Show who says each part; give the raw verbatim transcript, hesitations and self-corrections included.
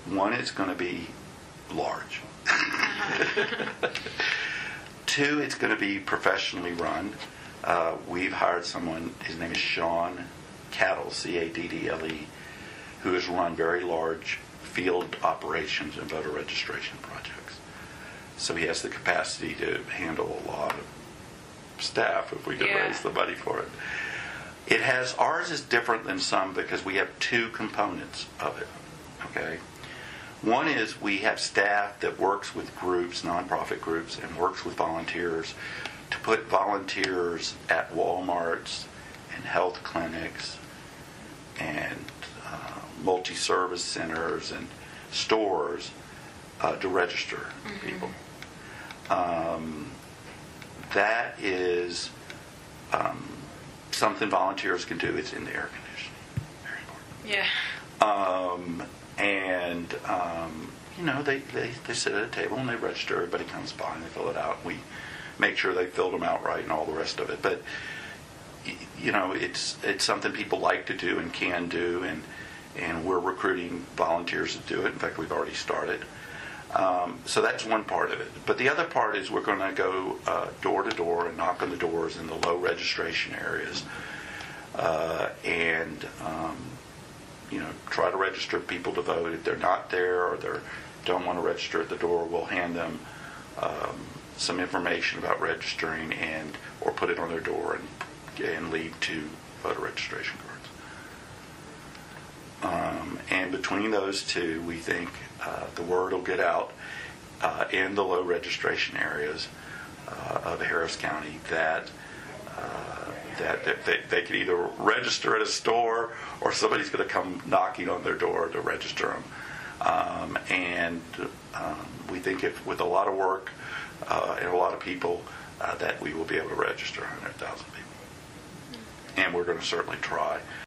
Speaker 1: one, it's going to be large. Two, it's going to be professionally run. Uh, we've hired someone, his name is Sean Cattle, C A D D L E, who has run very large field operations and voter registration projects. So he has the capacity to handle a lot of staff if we could
Speaker 2: Yeah.
Speaker 1: raise the money for it. It has, ours is different than some because we have two components of it, okay? One is we have staff that works with groups, nonprofit groups, and works with volunteers to put volunteers at Walmarts and health clinics and uh, multi-service centers and stores uh, to register
Speaker 2: Mm-hmm.
Speaker 1: people. Um, that is um, something volunteers can do. It's in the air conditioning. Very important.
Speaker 2: Yeah.
Speaker 1: Um, and, um, you know, they, they, they sit at a table and they register. Everybody comes by and they fill it out. We make sure they filled them out right and all the rest of it. But, y- you know, it's it's something people like to do and can do. And, and we're recruiting volunteers to do it. In fact, we've already started. Um, so that's one part of it. But the other part is we're going to go uh, door to door and knock on the doors in the low registration areas. Uh, and... Um, you know, try to register people to vote. If they're not there or they don't want to register at the door, we'll hand them um, some information about registering and or put it on their door and, and lead to voter registration cards. Um, and between those two, we think uh, the word will get out uh, in the low registration areas uh, of Harris County that uh, that they, they could either register at a store or somebody's going to come knocking on their door to register them. Um, and um, we think if with a lot of work uh, and a lot of people uh, that we will be able to register one hundred thousand people. And we're going to certainly try.